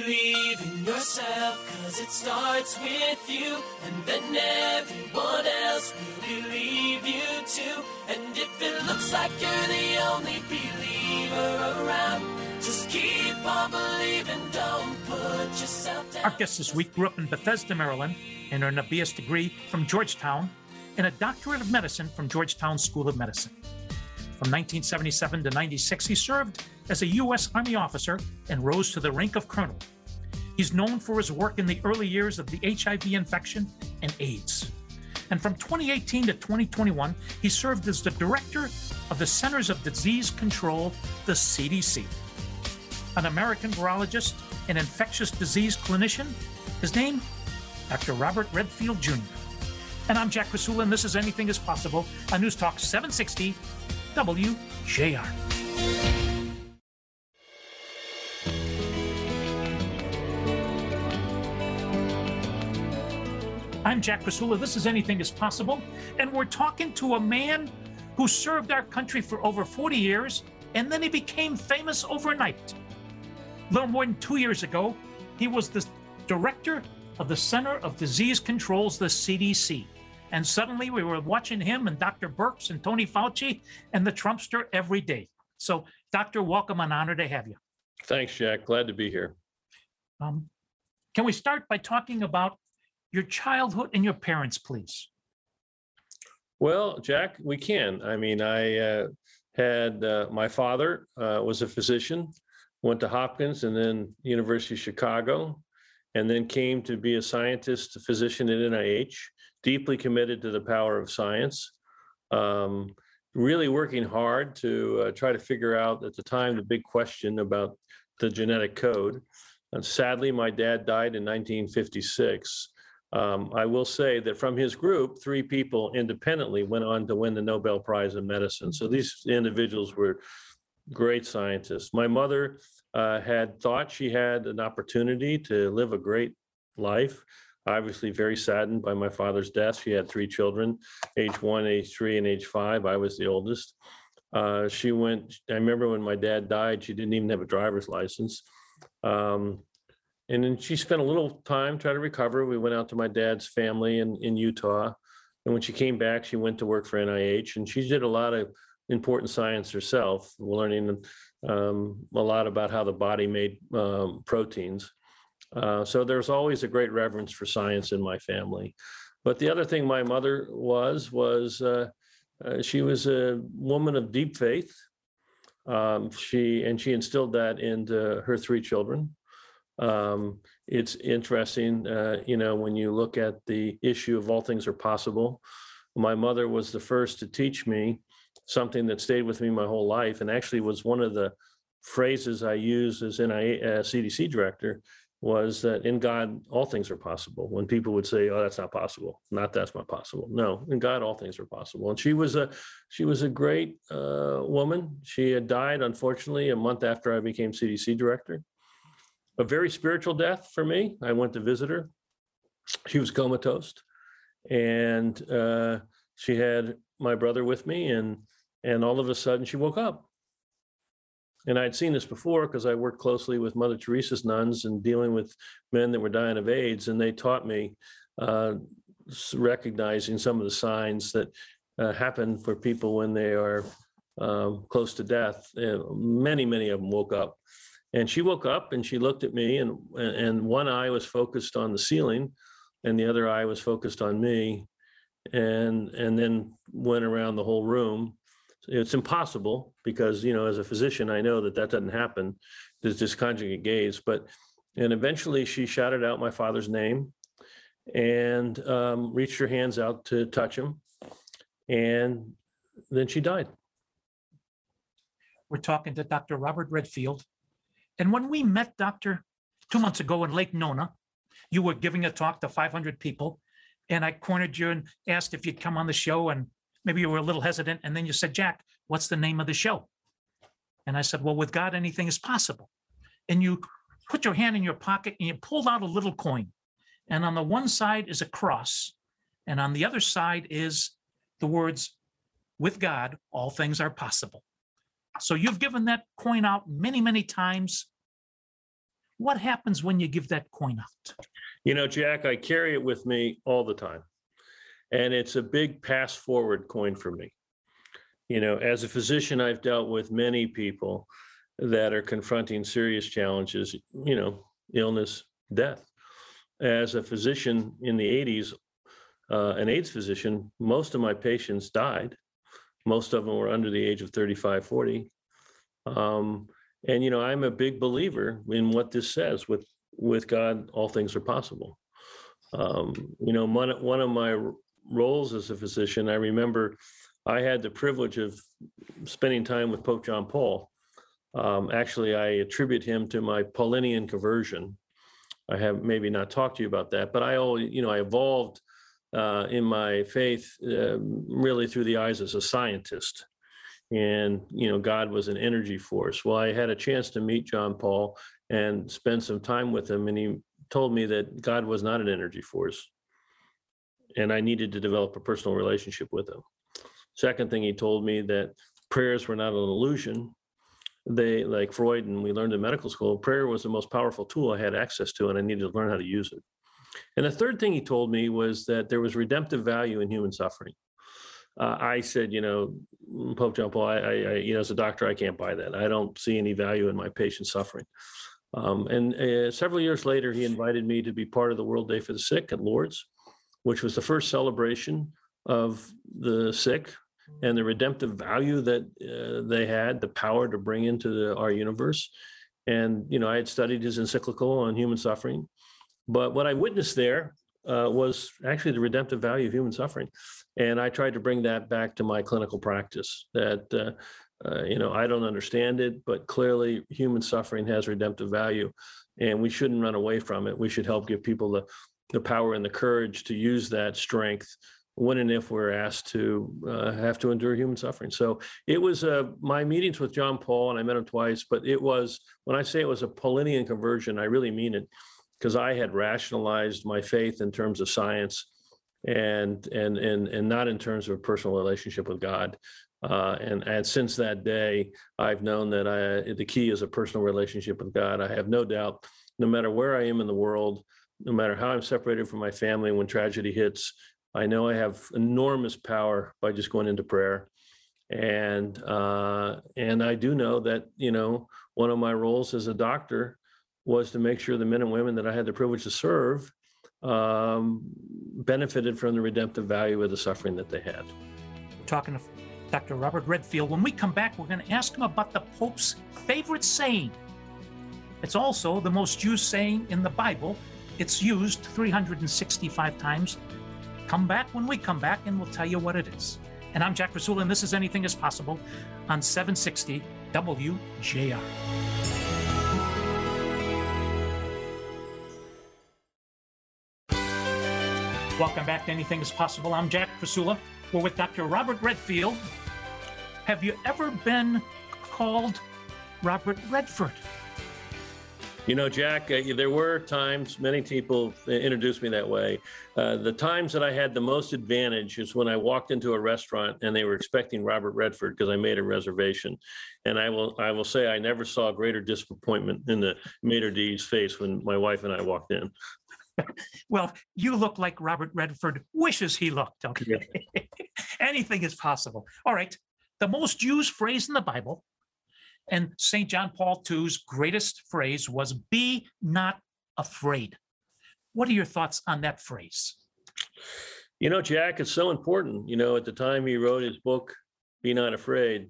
Believe in yourself, 'cause it starts with you, and then everyone else will believe you too. And if it looks like you're the only believer around, just keep on believing, don't put yourself down. Our guest this week grew up in Bethesda, Maryland, and earned a BS degree from Georgetown and a doctorate of medicine from Georgetown School of Medicine. From 1977 to 96, he served as a U.S. Army officer and rose to the rank of colonel. He's known for his work in the early years of the HIV infection and AIDS. And from 2018 to 2021, he served as the director of the Centers of Disease Control, the CDC. An American virologist and infectious disease clinician, his name, Dr. Robert Redfield Jr. And I'm Jack Krasula, and this is Anything is Possible on News Talk 760 WJR. I'm Jack Krasula. This is Anything is Possible, and we're talking to a man who served our country for over 40 years, and then he became famous overnight. A little more than 2 years ago, he was the director of the Center of Disease Control's, the CDC. And suddenly we were watching him and Dr. Birx and Tony Fauci and the Trumpster every day. So, Doctor, welcome. An honor to have you. Thanks, Jack. Glad to be here. Can we start by talking about your childhood and your parents, please? Well, Jack, we can. I mean, I had my father was a physician, went to Hopkins and then University of Chicago, and then came to be a scientist, a physician at NIH, deeply committed to the power of science, really working hard to try to figure out at the time the big question about the genetic code. And sadly, my dad died in 1956. I will say that from his group, 3 people independently went on to win the Nobel Prize in Medicine. So these individuals were great scientists. My mother had thought she had an opportunity to live a great life. Obviously very saddened by my father's death. She had 3 children, age 1, age 3, and age 5. I was the oldest. I remember when my dad died, she didn't even have a driver's license. And then she spent a little time trying to recover. We went out to my dad's family in Utah. And when she came back, she went to work for NIH, and she did a lot of important science herself, learning a lot about how the body made proteins. So there's always a great reverence for science in my family. But the other thing my mother was she was a woman of deep faith. She instilled that into her 3 children. It's interesting, when you look at the issue of all things are possible. My mother was the first to teach me something that stayed with me my whole life, and actually was one of the phrases I used as CDC director, was that in God, all things are possible. When people would say, oh, that's not possible. That's not possible. No, in God, all things are possible. And she was a great woman. She had died, unfortunately, a month after I became CDC director. A very spiritual death for me. I went to visit her. She was comatose. And she had my brother with me, and all of a sudden she woke up. And I'd seen this before because I worked closely with Mother Teresa's nuns and dealing with men that were dying of AIDS. And they taught me recognizing some of the signs that happen for people when they are close to death. Many, many of them woke up. And she woke up and she looked at me, and one eye was focused on the ceiling and the other eye was focused on me, and then went around the whole room. It's impossible because, as a physician, I know that doesn't happen. There's this conjugate gaze. And eventually she shouted out my father's name and reached her hands out to touch him. And then she died. We're talking to Dr. Robert Redfield. And when we met, Doctor, 2 months ago in Lake Nona, you were giving a talk to 500 people. And I cornered you and asked if you'd come on the show, and maybe you were a little hesitant. And then you said, Jack, what's the name of the show? And I said, well, with God, anything is possible. And you put your hand in your pocket and you pulled out a little coin. And on the one side is a cross. And on the other side is the words, with God, all things are possible. So you've given that coin out many, many times. What happens when you give that coin out? Jack, I carry it with me all the time. And it's a big pass forward coin for me. As a physician, I've dealt with many people that are confronting serious challenges, illness, death. As a physician in the 80s, an AIDS physician, most of my patients died. Most of them were under the age of 35, 40. And, I'm a big believer in what this says. With God, all things are possible. One of my roles as a physician, I remember I had the privilege of spending time with Pope John Paul. Actually, I attribute him to my Paulinian conversion. I have maybe not talked to you about that, but I evolved in my faith really through the eyes as a scientist. And, God was an energy force. Well, I had a chance to meet John Paul and spend some time with him. And he told me that God was not an energy force. And I needed to develop a personal relationship with him. Second thing, he told me that prayers were not an illusion. They, like Freud, and we learned in medical school, prayer was the most powerful tool I had access to, and I needed to learn how to use it. And the third thing he told me was that there was redemptive value in human suffering. I said, Pope John Paul, I as a doctor, I can't buy that. I don't see any value in my patient's suffering. And several years later, he invited me to be part of the World Day for the Sick at Lourdes, which was the first celebration of the sick and the redemptive value that they had, the power to bring into our universe. And, I had studied his encyclical on human suffering. But what I witnessed there was actually the redemptive value of human suffering. And I tried to bring that back to my clinical practice, that, I don't understand it, but clearly human suffering has redemptive value, and we shouldn't run away from it. We should help give people the power and the courage to use that strength when and if we're asked to have to endure human suffering. So it was my meetings with John Paul, and I met him twice, but it was, when I say it was a Paulinian conversion, I really mean it, because I had rationalized my faith in terms of science and not in terms of a personal relationship with God. And since that day, I've known that the key is a personal relationship with God. I have no doubt, no matter where I am in the world, no matter how I'm separated from my family when tragedy hits, I know I have enormous power by just going into prayer. And I do know that, one of my roles as a doctor was to make sure the men and women that I had the privilege to serve benefited from the redemptive value of the suffering that they had. Talking to Dr. Robert Redfield. When we come back, we're going to ask him about the Pope's favorite saying. It's also the most used saying in the Bible. It's used 365 times. Come back when we come back, and we'll tell you what it is. And I'm Jack Krasula, and this is Anything is Possible on 760 WJR. Welcome back to Anything is Possible. I'm Jack Krasula. We're with Dr. Robert Redfield. Have you ever been called Robert Redford? Jack, there were times, many people introduced me that way. The times that I had the most advantage is when I walked into a restaurant and they were expecting Robert Redford because I made a reservation. And I will say I never saw a greater disappointment in the maitre d's face when my wife and I walked in. Well, you look like Robert Redford wishes he looked, okay? Yeah. Anything is possible. All right. The most used phrase in the Bible, and St. John Paul II's greatest phrase, was "be not afraid." What are your thoughts on that phrase? Jack, it's so important. At the time he wrote his book, Be Not Afraid,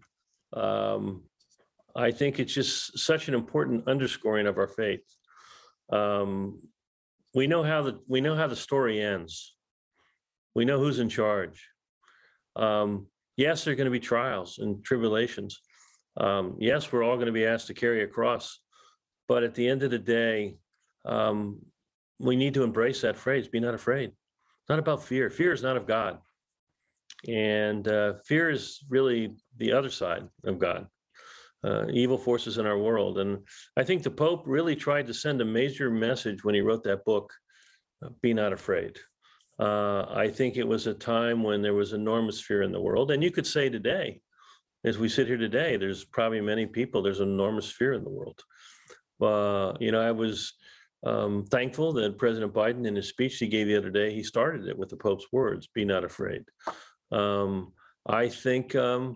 I think it's just such an important underscoring of our faith. We know how the story ends. We know who's in charge. Yes, there are going to be trials and tribulations. Yes, we're all going to be asked to carry a cross. But at the end of the day, we need to embrace that phrase, be not afraid. It's not about fear. Fear is not of God. And fear is really the other side of God. Evil forces in our world. And I think the Pope really tried to send a major message when he wrote that book, Be Not Afraid. I think it was a time when there was enormous fear in the world. And you could say today, as we sit here today, there's probably many people, there's enormous fear in the world. I was thankful that President Biden, in his speech he gave the other day, he started it with the Pope's words, "Be not afraid." Um, I think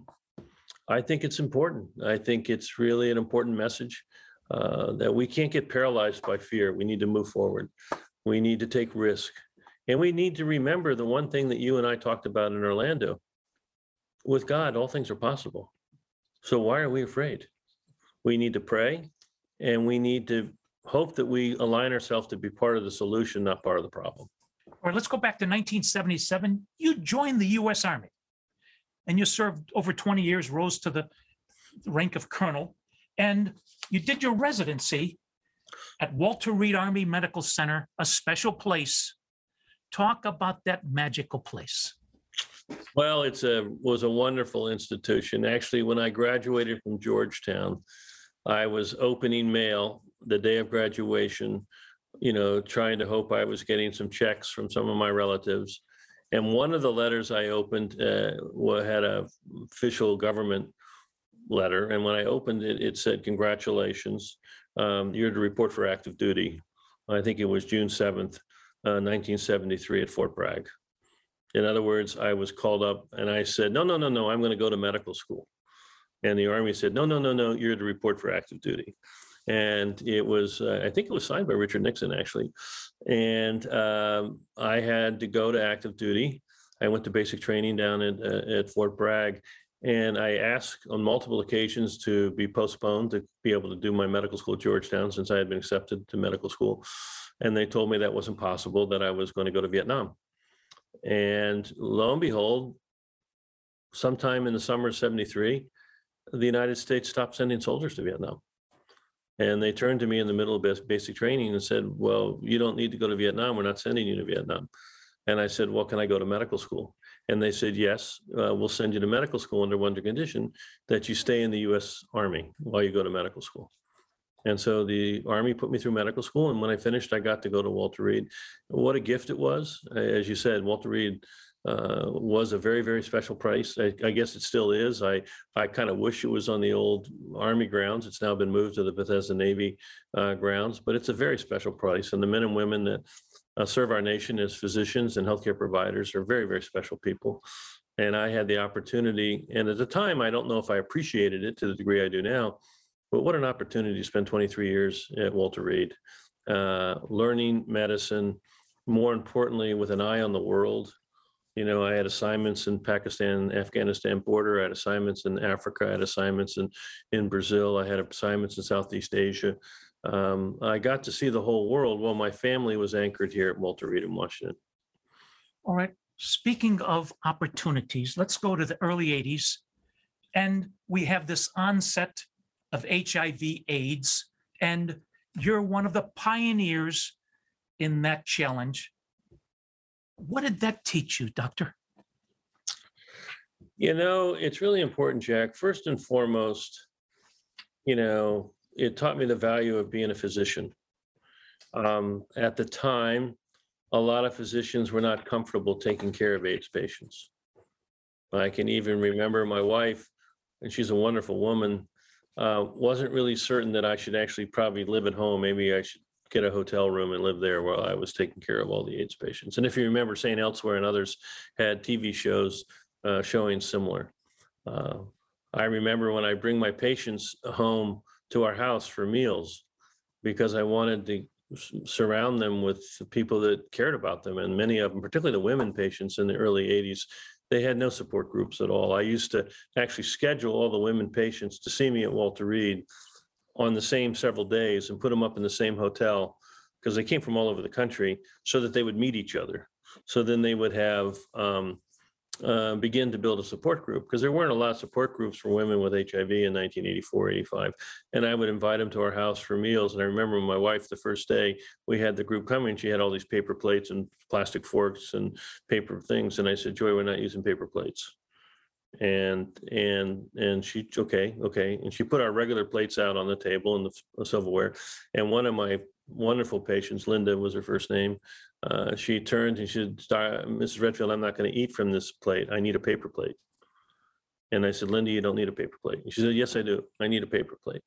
I think it's important. I think it's really an important message that we can't get paralyzed by fear. We need to move forward. We need to take risk, and we need to remember the one thing that you and I talked about in Orlando: with God, all things are possible. So why are we afraid? We need to pray, and we need to hope that we align ourselves to be part of the solution, not part of the problem. Or let's go back to 1977. You joined the U.S. Army and you served over 20 years, rose to the rank of colonel, and you did your residency at Walter Reed Army Medical Center, a special place. Talk about that magical place. Well, was a wonderful institution. Actually, when I graduated from Georgetown, I was opening mail the day of graduation, trying to hope I was getting some checks from some of my relatives. And one of the letters I opened had an official government letter. And when I opened it, it said, "Congratulations, you're to report for active duty." I think it was June 7th, 1973 at Fort Bragg. In other words, I was called up and I said, no, I'm going to go to medical school. And the Army said, no, you're to report for active duty. And it was, I think it was signed by Richard Nixon, actually. And I had to go to active duty. I went to basic training down at Fort Bragg. And I asked on multiple occasions to be postponed to be able to do my medical school at Georgetown, since I had been accepted to medical school. And they told me that wasn't possible, that I was going to go to Vietnam. And lo and behold, sometime in the summer of 73, the United States stopped sending soldiers to Vietnam. And they turned to me in the middle of basic training and said, "Well, you don't need to go to Vietnam. We're not sending you to Vietnam." And I said, "Well, can I go to medical school?" And they said, "Yes, we'll send you to medical school under one condition, that you stay in the U.S. Army while you go to medical school." And so the Army put me through medical school. And when I finished, I got to go to Walter Reed. What a gift it was. As you said, Walter Reed was a very, very special place. I guess it still is. I kind of wish it was on the old Army grounds. It's now been moved to the Bethesda Navy grounds, but it's a very special place. And the men and women that serve our nation as physicians and healthcare providers are very, very special people. And I had the opportunity, and at the time, I don't know if I appreciated it to the degree I do now, but what an opportunity to spend 23 years at Walter Reed, learning medicine, more importantly, with an eye on the world. I had assignments in Pakistan, Afghanistan border. I had assignments in Africa. I had assignments in Brazil. I had assignments in Southeast Asia. I got to see the whole world while my family was anchored here at Walter Reed in Washington. All right. Speaking of opportunities, let's go to the early 80s. And we have this onset of HIV/AIDS, and you're one of the pioneers in that challenge. What did that teach you, doctor? It's really important, Jack. First and foremost, it taught me the value of being a physician. At the time, a lot of physicians were not comfortable taking care of AIDS patients. I can even remember my wife, and she's a wonderful woman, wasn't really certain that I should actually probably live at home. Maybe I should get a hotel room and live there while I was taking care of all the AIDS patients. And if you remember, St. Elsewhere and others had TV shows showing similar. I remember when I bring my patients home to our house for meals, because I wanted to surround them with people that cared about them. And many of them, particularly the women patients in the early 80s, they had no support groups at all. I used to actually schedule all the women patients to see me at Walter Reed on the same several days and put them up in the same hotel, because they came from all over the country, so that they would meet each other. So then they would have begin to build a support group, because there weren't a lot of support groups for women with HIV in 1984, 85. And I would invite them to our house for meals. And I remember my wife, the first day we had the group coming, she had all these paper plates and plastic forks and paper things. And I said, "Joy, we're not using paper plates." And she, okay. And she put our regular plates out on the table and the silverware. And one of my wonderful patients, Linda was her first name, she turned and she said, "Mrs. Redfield, I'm not going to eat from this plate. I need a paper plate." And I said, "Linda, you don't need a paper plate." And she said, "Yes, I do. I need a paper plate."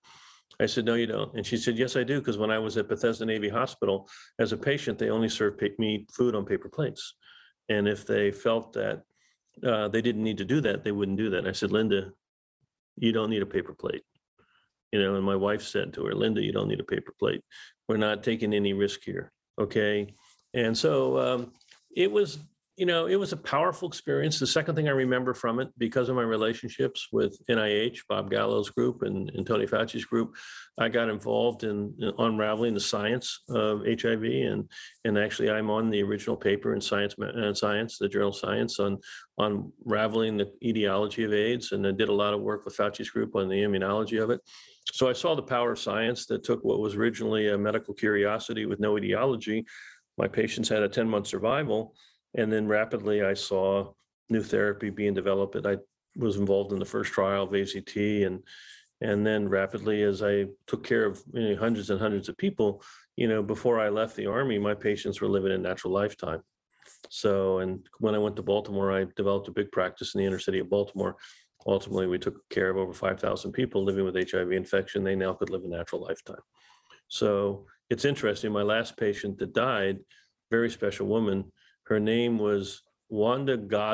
I said, no, you don't. And she said, yes, I do. Because when I was at Bethesda Navy Hospital as a patient, they only served me food on paper plates. And if they felt that they didn't need to do that, they wouldn't do that. And I said, Linda, you don't need a paper plate. And my wife said to her, Linda, you don't need a paper plate. We're not taking any risk here. Okay. And so it was, it was a powerful experience. The second thing I remember from it, because of my relationships with NIH, Bob Gallo's group and Tony Fauci's group, I got involved in unraveling the science of HIV. And actually, I'm on the original paper in Science, the journal Science, on unraveling the etiology of AIDS. And I did a lot of work with Fauci's group on the immunology of it. So I saw the power of science that took what was originally a medical curiosity with no etiology. My patients had a 10-month survival. And then rapidly, I saw new therapy being developed. And I was involved in the first trial of AZT. And then rapidly, as I took care of hundreds and hundreds of people, before I left the Army, my patients were living a natural lifetime. So, and when I went to Baltimore, I developed a big practice in the inner city of Baltimore. Ultimately, we took care of over 5,000 people living with HIV infection. They now could live a natural lifetime. So it's interesting. My last patient that died, very special woman, her name was Wanda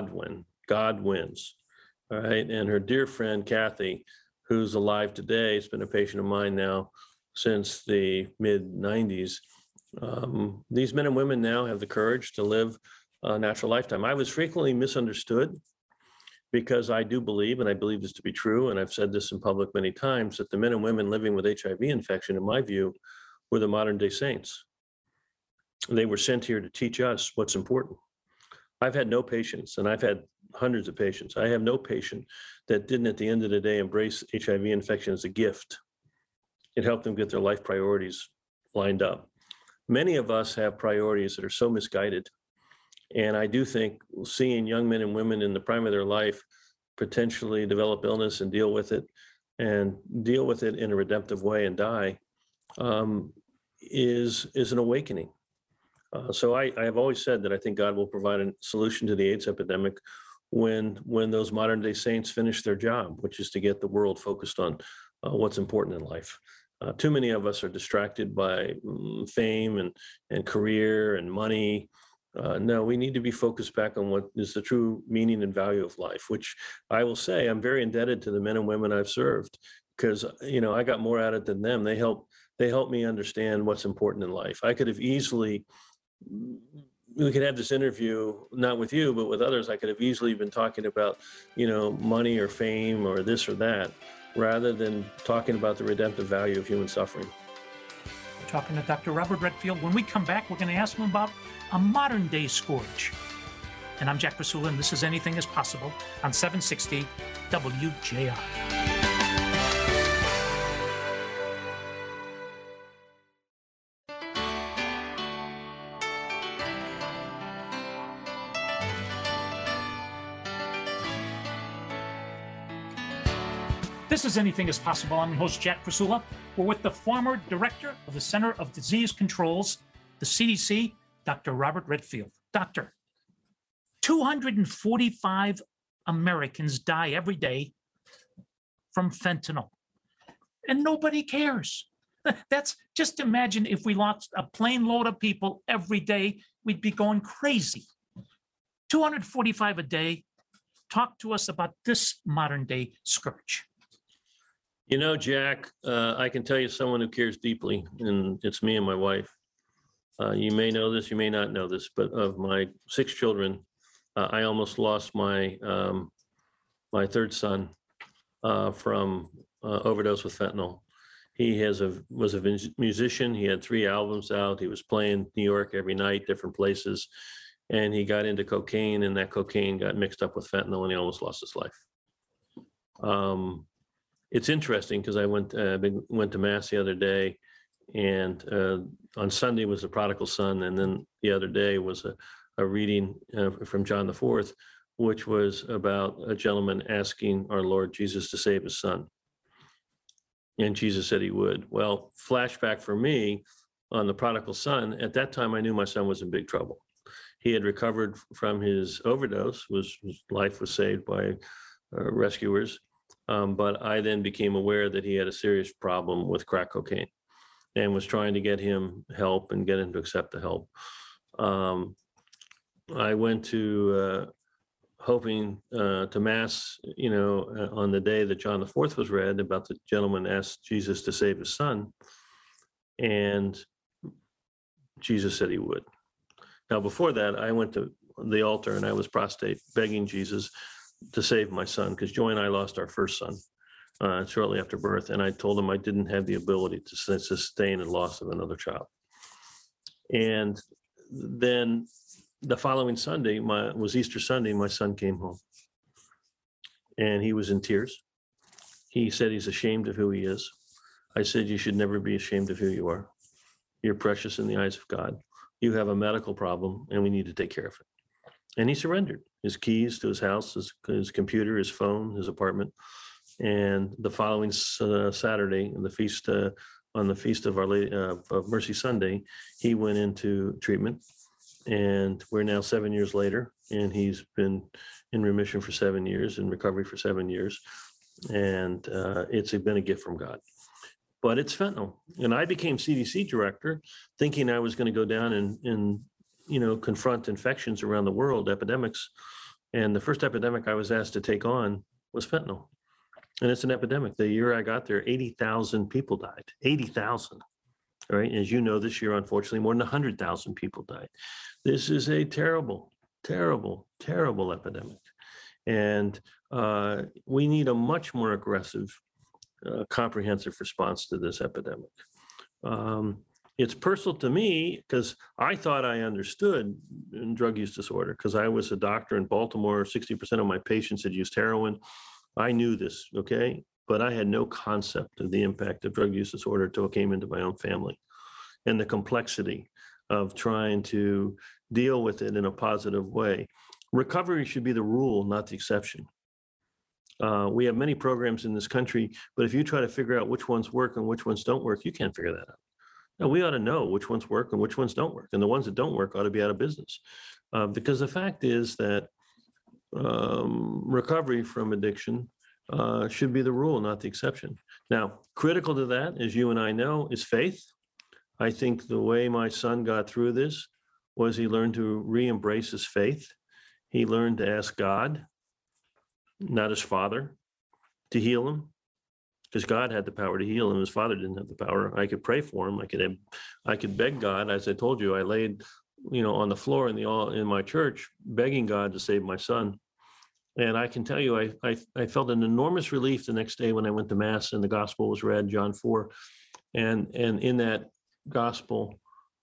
Godwins, all right? And her dear friend, Kathy, who's alive today, has been a patient of mine now since the mid-90s. These men and women now have the courage to live a natural lifetime. I was frequently misunderstood because I do believe, and I believe this to be true, and I've said this in public many times, that the men and women living with HIV infection, in my view, were the modern day saints. They were sent here to teach us what's important. I've had no patients, and I've had hundreds of patients. I have no patient that didn't at the end of the day embrace HIV infection as a gift. It helped them get their life priorities lined up. Many of us have priorities that are so misguided. And I do think seeing young men and women in the prime of their life potentially develop illness and deal with it in a redemptive way and die is an awakening. So I have always said that I think God will provide a solution to the AIDS epidemic when those modern day saints finish their job, which is to get the world focused on what's important in life. Too many of us are distracted by fame and career and money. No, we need to be focused back on what is the true meaning and value of life, which I will say I'm very indebted to the men and women I've served because, I got more out of it than them. They helped me understand what's important in life. I could have easily, we could have this interview, not with you, but with others. I could have easily been talking about, money or fame or this or that, rather than talking about the redemptive value of human suffering. We're talking to Dr. Robert Redfield. When we come back, we're going to ask him about a modern day scourge. And I'm Jack Prasula, and this is Anything is Possible on 760 WJR. This is Anything is Possible. I'm your host, Jack Prasula. We're with the former director of the Center of Disease Controls, the CDC, Dr. Robert Redfield. Doctor, 245 Americans die every day from fentanyl, and nobody cares. That's just imagine if we lost a plane load of people every day, we'd be going crazy. 245 a day. Talk to us about this modern day scourge. Jack, I can tell you someone who cares deeply, and it's me and my wife. You may know this, you may not know this, but of my 6 children, I almost lost my my third son from overdose with fentanyl. He was a musician. He had 3 albums out. He was playing New York every night, different places, and he got into cocaine, and that cocaine got mixed up with fentanyl, and he almost lost his life. It's interesting because I went to Mass the other day, and on Sunday was the prodigal son, and then the other day was a reading from John IV, which was about a gentleman asking our Lord Jesus to save his son. And Jesus said he would. Well, flashback for me on the prodigal son, at that time I knew my son was in big trouble. He had recovered from his overdose, his life was saved by rescuers. But I then became aware that he had a serious problem with crack cocaine and was trying to get him help and get him to accept the help. I went to hoping to Mass, on the day that John IV was read about the gentleman asked Jesus to save his son. And Jesus said he would. Now, before that, I went to the altar and I was prostrate, begging Jesus to save my son, because Joy and I lost our first son shortly after birth. And I told him I didn't have the ability to sustain the loss of another child. And then the following Sunday, was Easter Sunday, my son came home. And he was in tears. He said he's ashamed of who he is. I said, you should never be ashamed of who you are. You're precious in the eyes of God. You have a medical problem, and we need to take care of it. And he surrendered his keys to his house, his computer, his phone, his apartment. And the following Saturday, on the feast of Our Lady of Mercy Sunday, he went into treatment. And we're now 7 years later, and he's been in remission for 7 years, in recovery for 7 years. And it's been a gift from God. But it's fentanyl. And I became CDC director thinking I was going to go down and confront infections around the world, epidemics. And the first epidemic I was asked to take on was fentanyl. And it's an epidemic. The year I got there, 80,000 people died. 80,000. All right. As you know, this year, unfortunately, more than 100,000 people died. This is a terrible, terrible, terrible epidemic. And we need a much more aggressive, comprehensive response to this epidemic. It's personal to me because I thought I understood in drug use disorder because I was a doctor in Baltimore. 60% of my patients had used heroin. I knew this, okay? But I had no concept of the impact of drug use disorder until it came into my own family and the complexity of trying to deal with it in a positive way. Recovery should be the rule, not the exception. We have many programs in this country, but if you try to figure out which ones work and which ones don't work, you can't figure that out. Now, we ought to know which ones work and which ones don't work, and the ones that don't work ought to be out of business. Because the fact is that recovery from addiction should be the rule, not the exception. Now, critical to that, as you and I know, is faith. I think the way my son got through this was he learned to re-embrace his faith. He learned to ask God, not his father, to heal him, because God had the power to heal him. His father didn't have the power. I could pray for him. I could beg God. As I told you, I laid, on the floor in my church, begging God to save my son. And I can tell you, I felt an enormous relief the next day when I went to Mass and the gospel was read, John 4. And in that gospel,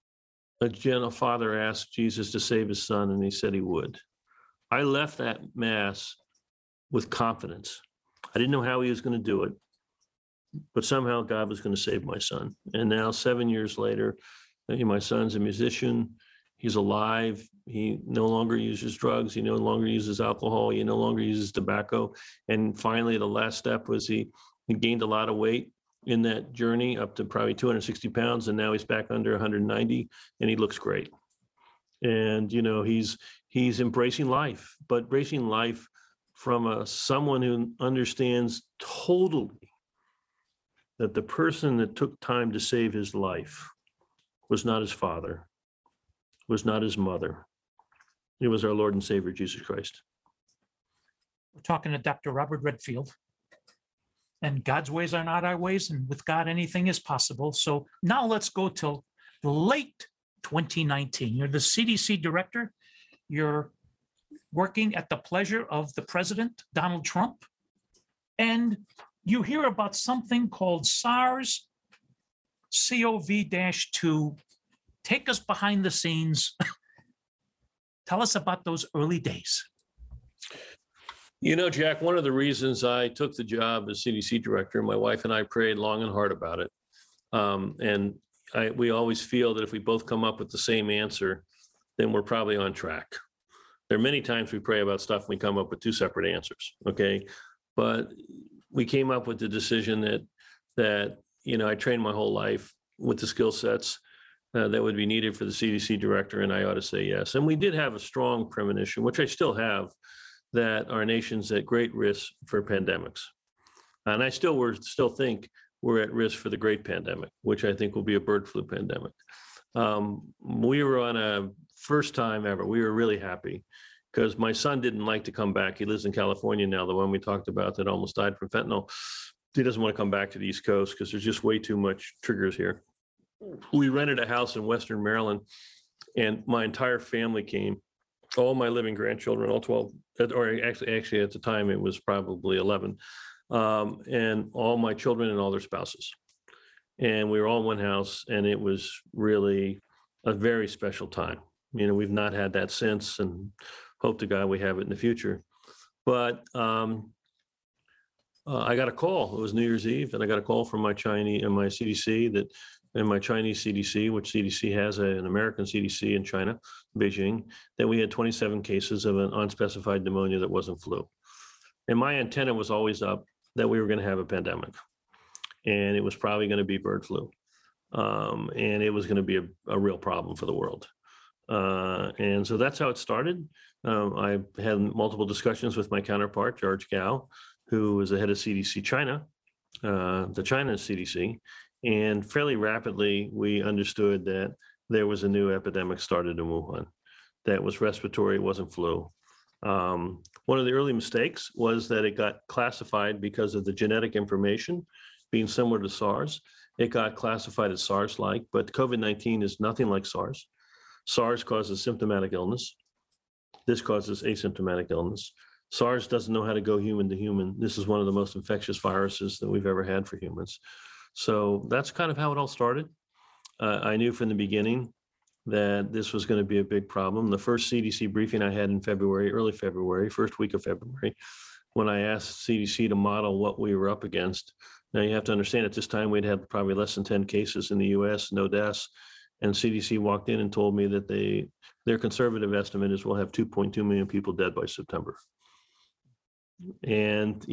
a father asked Jesus to save his son, and he said he would. I left that Mass with confidence. I didn't know how he was going to do it, but somehow God was going to save my son. And now 7 years later, my son's a musician. He's alive. He no longer uses drugs. He no longer uses alcohol. He no longer uses tobacco. And finally, the last step was he gained a lot of weight in that journey, up to probably 260 pounds. And now he's back under 190, and he looks great. And, he's embracing life, but embracing life from someone who understands totally that the person that took time to save his life was not his father, was not his mother. It was our Lord and Savior, Jesus Christ. We're talking to Dr. Robert Redfield. And God's ways are not our ways, and with God, anything is possible. So now let's go till late 2019. You're the CDC director. You're working at the pleasure of the president, Donald Trump. And you hear about something called SARS-CoV-2. Take us behind the scenes. Tell us about those early days. Jack, one of the reasons I took the job as CDC director, my wife and I prayed long and hard about it. We always feel that if we both come up with the same answer, then we're probably on track. There are many times we pray about stuff and we come up with two separate answers, okay? But we came up with the decision that I trained my whole life with the skill sets that would be needed for the CDC director, and I ought to say yes. And we did have a strong premonition, which I still have, that our nation's at great risk for pandemics. And I still think we're at risk for the great pandemic, which I think will be a bird flu pandemic. We were on a first time ever. We were really happy because my son didn't like to come back. He lives in California now, the one we talked about that almost died from fentanyl. He doesn't want to come back to the East Coast because there's just way too much triggers here. We rented a house in Western Maryland, and my entire family came. All my living grandchildren, all 12, or actually at the time it was probably 11, and all my children and all their spouses. And we were all in one house, and it was really a very special time. We've not had that since, and hope to God we have it in the future. But I got a call. It was New Year's Eve, and I got a call from my CDC and my Chinese CDC, which CDC has an American CDC in China, Beijing, that we had 27 cases of an unspecified pneumonia that wasn't flu. And my antenna was always up that we were going to have a pandemic, and it was probably going to be bird flu, and it was going to be a real problem for the world. And so that's how it started. I had multiple discussions with my counterpart, George Gao, who was the head of CDC China, the China CDC. And fairly rapidly, we understood that there was a new epidemic started in Wuhan that was respiratory, it wasn't flu. One of the early mistakes was that it got classified because of the genetic information being similar to SARS. It got classified as SARS-like, but COVID-19 is nothing like SARS. SARS causes symptomatic illness. This causes asymptomatic illness. SARS doesn't know how to go human to human. This is one of the most infectious viruses that we've ever had for humans. So that's kind of how it all started. I knew from the beginning that this was going to be a big problem. The first CDC briefing I had in February, early February, first week of February, when I asked CDC to model what we were up against. Now you have to understand at this time we'd had probably less than 10 cases in the US, no deaths. And CDC walked in and told me that their conservative estimate is we'll have 2.2 million people dead by September. And,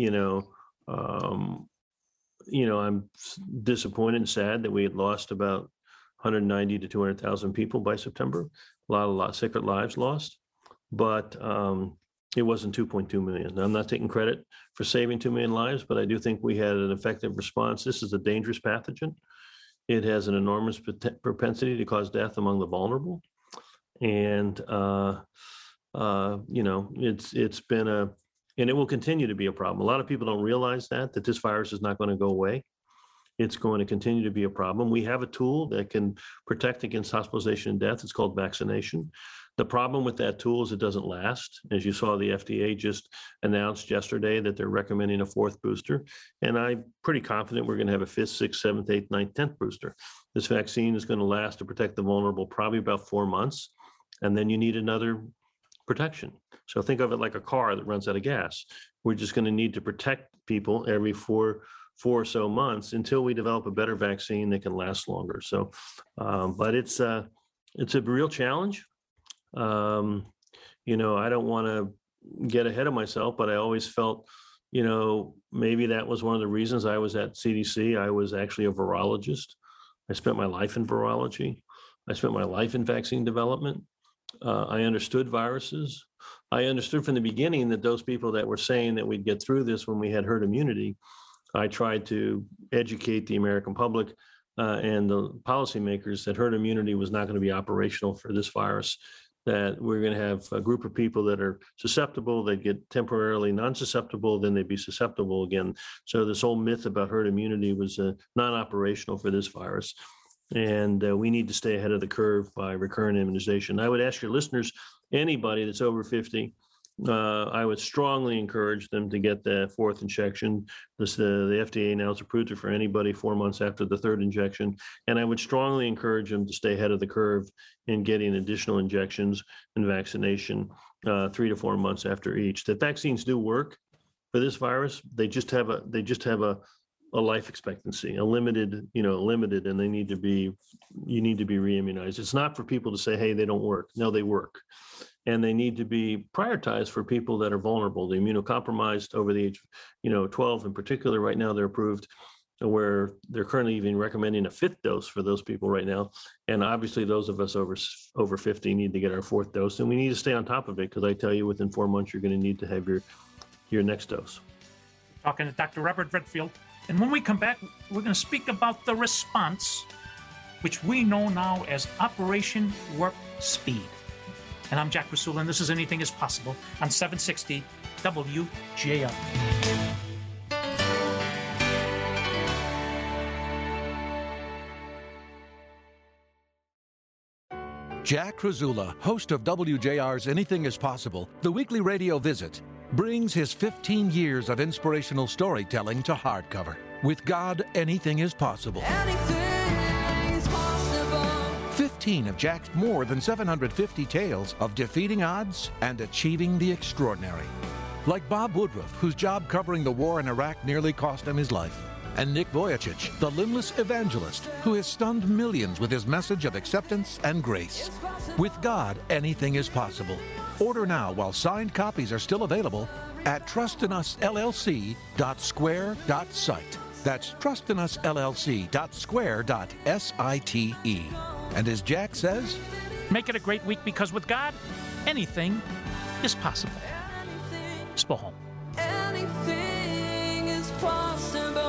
I'm disappointed and sad that we had lost about 190 to 200,000 people by September. A lot of sacred lives lost, but it wasn't 2.2 million. Now, I'm not taking credit for saving 2 million lives, but I do think we had an effective response. This is a dangerous pathogen. It has an enormous propensity to cause death among the vulnerable. And, it's been and it will continue to be a problem. A lot of people don't realize that this virus is not going to go away. It's going to continue to be a problem. We have a tool that can protect against hospitalization and death. It's called vaccination. The problem with that tool is it doesn't last. As you saw, the FDA just announced yesterday that they're recommending a fourth booster. And I'm pretty confident we're going to have a fifth, sixth, seventh, eighth, ninth, 10th booster. This vaccine is going to last to protect the vulnerable probably about 4 months. And then you need another protection. So think of it like a car that runs out of gas. We're just going to need to protect people every four or so months until we develop a better vaccine that can last longer. So, but it's a real challenge. I don't want to get ahead of myself, but I always felt, maybe that was one of the reasons I was at CDC. I was actually a virologist. I spent my life in virology. I spent my life in vaccine development. I understood viruses. I understood from the beginning that those people that were saying that we'd get through this when we had herd immunity, I tried to educate the American public and the policymakers that herd immunity was not going to be operational for this virus, that we're going to have a group of people that are susceptible, they get temporarily non-susceptible, then they'd be susceptible again. So this whole myth about herd immunity was non-operational for this virus. And we need to stay ahead of the curve by recurrent immunization. I would ask your listeners, anybody that's over 50, I would strongly encourage them to get the fourth injection. The FDA now has approved it for anybody 4 months after the third injection. And I would strongly encourage them to stay ahead of the curve in getting additional injections and vaccination 3 to 4 months after each. The vaccines do work for this virus. They just have a life expectancy, a limited, and you need to be reimmunized. It's not for people to say, hey, they don't work. No, they work. And they need to be prioritized for people that are vulnerable, the immunocompromised over the age, 12 in particular. Right now, they're approved where they're currently even recommending a fifth dose for those people right now. And obviously, those of us over 50 need to get our fourth dose. And we need to stay on top of it because I tell you, within 4 months, you're going to need to have your next dose. talking to Dr. Robert Redfield. And when we come back, we're going to speak about the response, which we know now as Operation Warp Speed. And I'm Jack Rasula, and this is Anything is Possible on 760 WJL. Jack Rasula, host of WJR's Anything is Possible, the weekly radio visit, brings his 15 years of inspirational storytelling to hardcover. With God, anything is possible. Anything is possible. 15 of Jack's more than 750 tales of defeating odds and achieving the extraordinary. Like Bob Woodruff, whose job covering the war in Iraq nearly cost him his life. And Nick Vujicic, the limbless evangelist who has stunned millions with his message of acceptance and grace. With God, anything is possible. Order now while signed copies are still available at trustinusllc.square.site. That's trustinusllc.square.site. And as Jack says, make it a great week, because with God, anything is possible. Spohom. Anything is possible.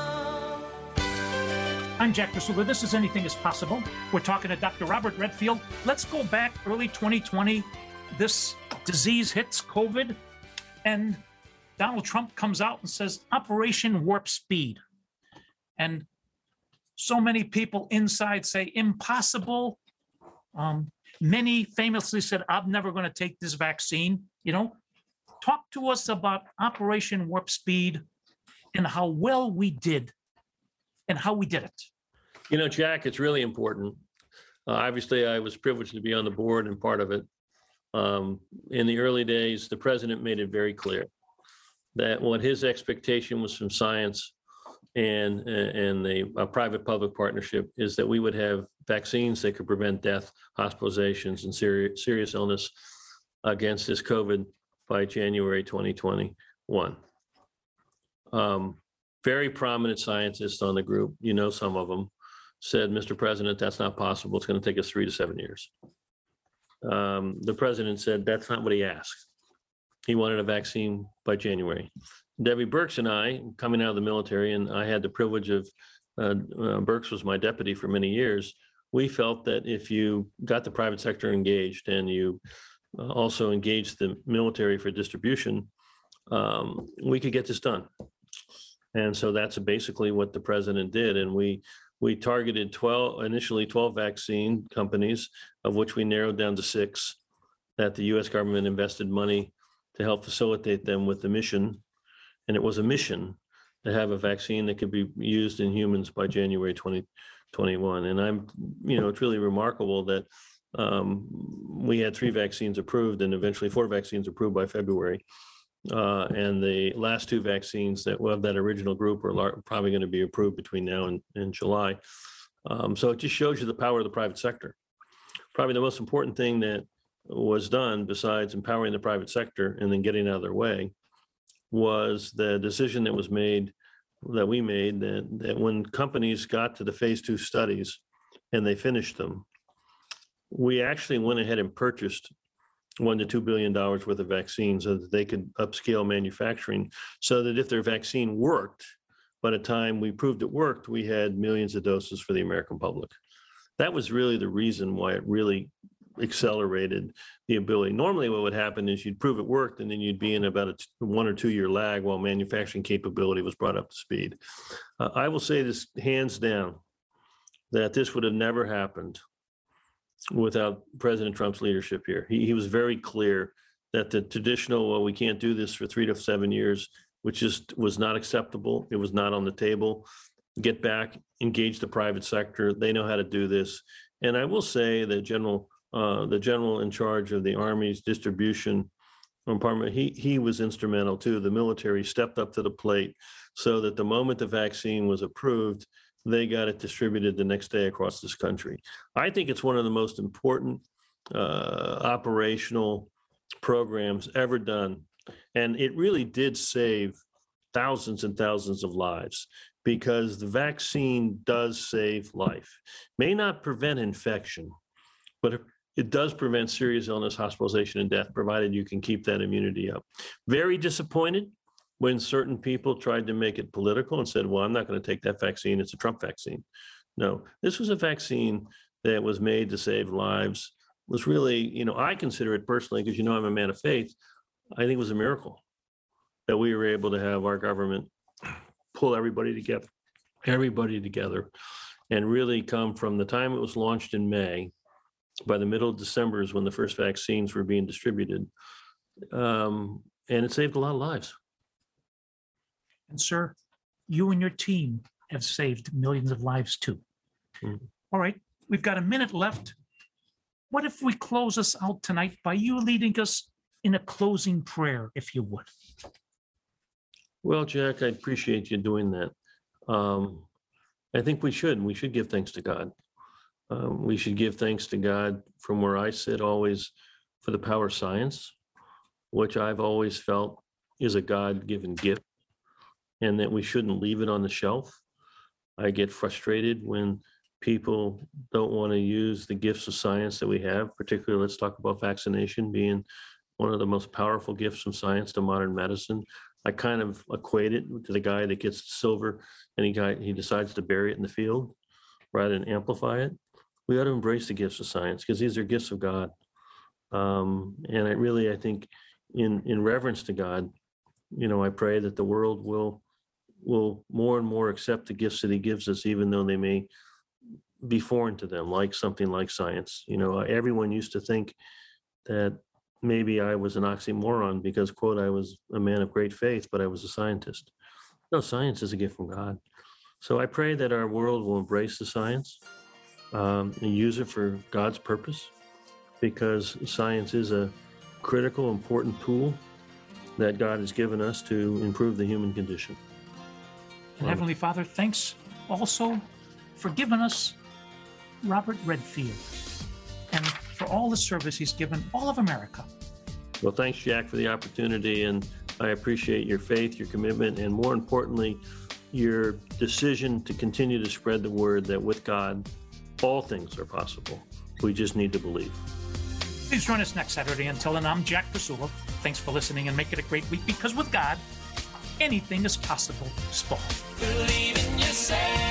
I'm Jack Rasula. This is Anything is Possible. We're talking to Dr. Robert Redfield. Let's go back early 2020. This disease hits COVID, and Donald Trump comes out and says, Operation Warp Speed. And so many people inside say, impossible. Many famously said, I'm never going to take this vaccine. You know, talk to us about Operation Warp Speed and how well we did and how we did it. You know, Jack, it's really important. Obviously, I was privileged to be on the board and part of it. In the early days, the president made it very clear that what his expectation was from science and the private-public partnership is that we would have vaccines that could prevent death, hospitalizations, and serious illness against this COVID by January 2021. Very prominent scientists on the group, you know some of them, said, Mr. President, that's not possible. It's going to take us 3 to 7 years. The president said that's not what he asked. He wanted a vaccine by January. Debbie Birx and I, coming out of the military, and I had the privilege of, Birx was my deputy for many years, we felt that if you got the private sector engaged and you also engaged the military for distribution, we could get this done. And so that's basically what the president did. And we targeted initially 12 vaccine companies, of which we narrowed down to 6, that the US government invested money to help facilitate them with the mission. And it was a mission to have a vaccine that could be used in humans by January 2021. And it's really remarkable that we had 3 vaccines approved and eventually 4 vaccines approved by February. And the last 2 vaccines that original group are probably going to be approved between now and July. So it just shows you the power of the private sector. Probably the most important thing that was done, besides empowering the private sector and then getting out of their way, was the decision that we made that when companies got to the phase 2 studies and they finished them, we actually went ahead and purchased $1 to $2 billion worth of vaccines so that they could upscale manufacturing, so that if their vaccine worked, by the time we proved it worked, we had millions of doses for the American public. That was really the reason why it really accelerated the ability. Normally what would happen is you'd prove it worked and then you'd be in about a 1 or 2 year lag while manufacturing capability was brought up to speed. I will say this hands down, that this would have never happened without President Trump's leadership here. He was very clear that the traditional, well, we can't do this for 3 to 7 years, which just was not acceptable. It was not on the table. Get back, engage the private sector. They know how to do this. And I will say that the general in charge of the Army's distribution department, he was instrumental too. The military stepped up to the plate so that the moment the vaccine was approved, they got it distributed the next day across this country. I think it's one of the most important operational programs ever done. And it really did save thousands and thousands of lives, because the vaccine does save life. May not prevent infection, but it does prevent serious illness, hospitalization, and death, provided you can keep that immunity up. Very disappointed when certain people tried to make it political and said, well, I'm not going to take that vaccine. It's a Trump vaccine. No, this was a vaccine that was made to save lives. It was really, I consider it personally, because, I'm a man of faith. I think it was a miracle that we were able to have our government pull everybody together, and really come from the time it was launched in May. By the middle of December is when the first vaccines were being distributed. And it saved a lot of lives. And sir, you and your team have saved millions of lives too. Mhm. All right, we've got a minute left. What if we close us out tonight by you leading us in a closing prayer, if you would? Well, Jack, I appreciate you doing that. I think we should give thanks to God. We should give thanks to God from where I sit always for the power of science, which I've always felt is a God-given gift, and that we shouldn't leave it on the shelf. I get frustrated when people don't want to use the gifts of science that we have, particularly let's talk about vaccination being one of the most powerful gifts from science to modern medicine. I kind of equate it to the guy that gets the silver and he decides to bury it in the field rather than amplify it. We ought to embrace the gifts of science because these are gifts of God. And I think in reverence to God, I pray that the world will more and more accept the gifts that he gives us, even though they may be foreign to them, like something like science. Everyone used to think that maybe I was an oxymoron because, quote, I was a man of great faith, but I was a scientist. No, science is a gift from God. So I pray that our world will embrace the science and use it for God's purpose, because science is a critical, important tool that God has given us to improve the human condition. And Heavenly Father, thanks also for giving us Robert Redfield and for all the service he's given all of America. Well, thanks, Jack, for the opportunity. And I appreciate your faith, your commitment, and more importantly, your decision to continue to spread the word that with God, all things are possible. We just need to believe. Please join us next Saturday. Until then, I'm Jack Pasula. Thanks for listening and make it a great week, because with God, anything is possible. Spall. Believe in yourself.